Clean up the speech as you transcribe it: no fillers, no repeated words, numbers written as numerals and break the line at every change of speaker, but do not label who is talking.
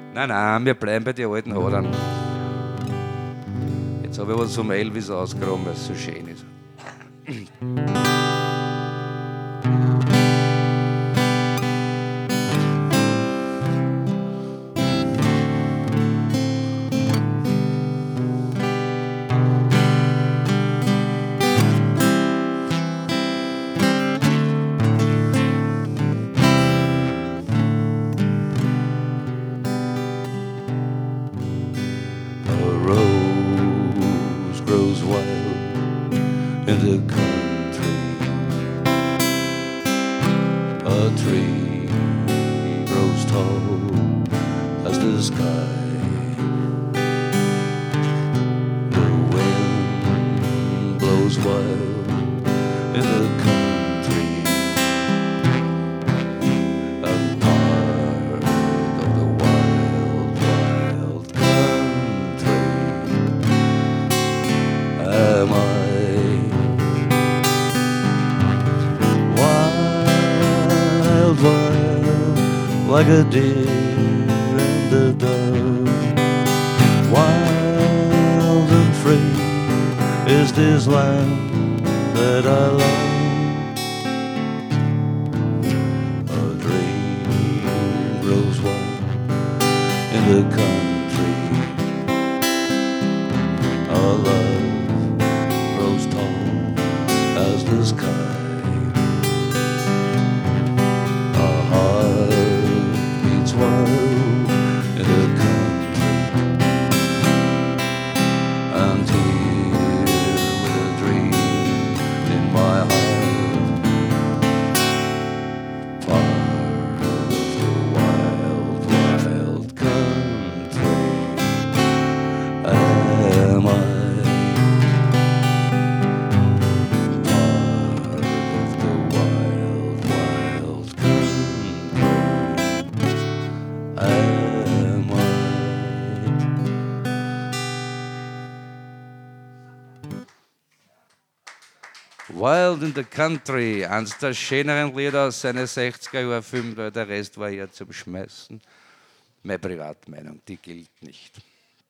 Nein, wir bleiben bei den alten Adern. Jetzt habe ich was zum Elvis ausgegraben, weil es so schön ist.
Grows wild in the country. A tree grows tall as the sky. The wind blows wild in the country. I'm part of the wild, wild country. Am I wild, wild, like a deer and a dove? Wild and free is this land that I love. A dream grows wild in the country. A love grows tall as the sky. A heart beats wild in the country. And here with a dream in my heart, part of the wild, wild country. Am I?
Wild in the Country, eines der schöneren Lieder aus seinen 60er-Jahr-Filmen, weil der Rest war ja zum Schmeißen. Meine Privatmeinung, die gilt nicht.